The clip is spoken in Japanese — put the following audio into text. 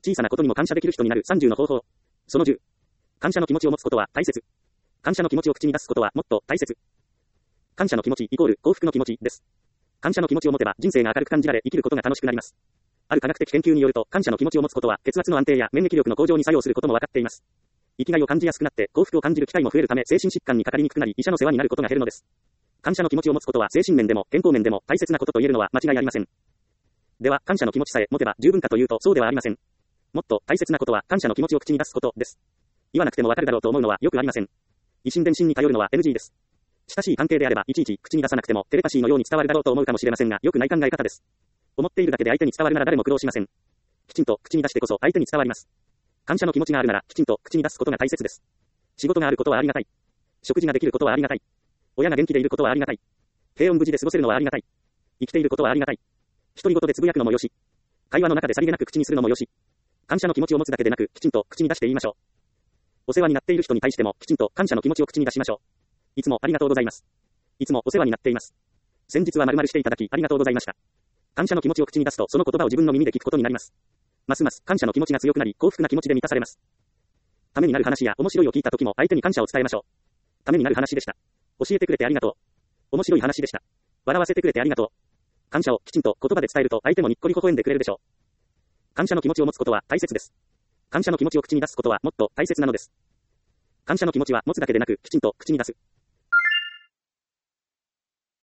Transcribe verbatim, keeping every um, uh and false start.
小さなことにも感謝できる人になるさんじゅうの方法。そのじゅう。感謝の気持ちを持つことは大切。感謝の気持ちを口に出すことはもっと大切。感謝の気持ちイコール幸福の気持ちです。感謝の気持ちを持てば人生が明るく感じられ生きることが楽しくなります。ある科学的研究によると、感謝の気持ちを持つことは血圧の安定や免疫力の向上に作用することも分かっています。生きがいを感じやすくなって幸福を感じる機会も増えるため、精神疾患にかかりにくくなり医者の世話になることが減るのです。感謝の気持ちを持つことは精神面でも健康面でも大切なことと言えるのは間違いありません。では、感謝の気持ちさえ持てば十分かというとそうではありません。もっと大切なことは感謝の気持ちを口に出すことです。言わなくてもわかるだろうと思うのはよくありません。以心伝心に頼るのは エヌジー です。親しい関係であればいちいち口に出さなくてもテレパシーのように伝わるだろうと思うかもしれませんが、よくない考え方です。思っているだけで相手に伝わるなら誰も苦労しません。きちんと口に出してこそ相手に伝わります。感謝の気持ちがあるならきちんと口に出すことが大切です。仕事があることはありがたい。食事ができることはありがたい。親が元気でいることはありがたい。平穏無事で過ごせるのはありがたい。生きていることはありがたい。独り言でつぶやくのもよし。会話の中でさりげなく口にするのもよし。感謝の気持ちを持つだけでなく、きちんと口に出して言いましょう。お世話になっている人に対しても、きちんと感謝の気持ちを口に出しましょう。いつもありがとうございます。いつもお世話になっています。先日は〇〇していただきありがとうございました。感謝の気持ちを口に出すと、その言葉を自分の耳で聞くことになります。ますます感謝の気持ちが強くなり、幸福な気持ちで満たされます。ためになる話や面白いを聞いた時も相手に感謝を伝えましょう。ためになる話でした。教えてくれてありがとう。面白い話でした。笑わせてくれてありがとう。感謝をきちんと言葉で伝えると相手もにっこり微笑んでくれるでしょう。感謝の気持ちを持つことは大切です。感謝の気持ちを口に出すことはもっと大切なのです。感謝の気持ちは持つだけでなく、きちんと口に出す。